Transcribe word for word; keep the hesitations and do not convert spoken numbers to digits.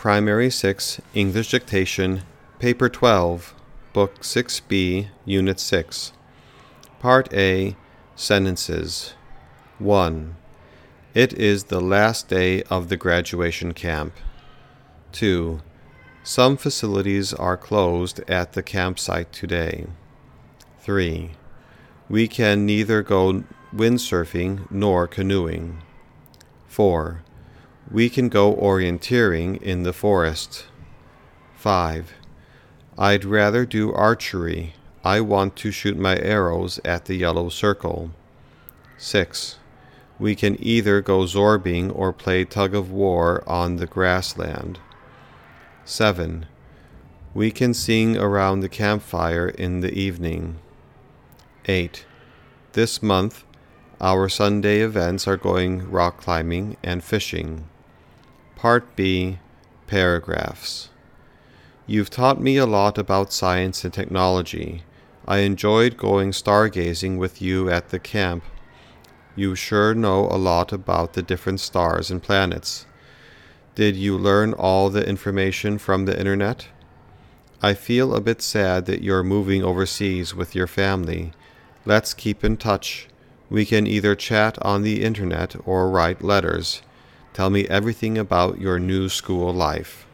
Primary six, English Dictation, Paper twelve, Book six B, Unit six. Part A, Sentences. one. It is the last day of the graduation camp. two. Some facilities are closed at the campsite today. three. We can neither go windsurfing nor canoeing. four. We can go orienteering in the forest. five. I'd rather do archery. I want to shoot my arrows at the yellow circle. six. We can either go zorbing or play tug-of-war on the grassland. seven. We can sing around the campfire in the evening. eight. This month, our Sunday events are going rock climbing and fishing. Part B, Paragraphs. You've taught me a lot about science and technology. I enjoyed going stargazing with you at the camp. You sure know a lot about the different stars and planets. Did you learn all the information from the internet? I feel a bit sad that you're moving overseas with your family. Let's keep in touch. We can either chat on the internet or write letters. Tell me everything about your new school life.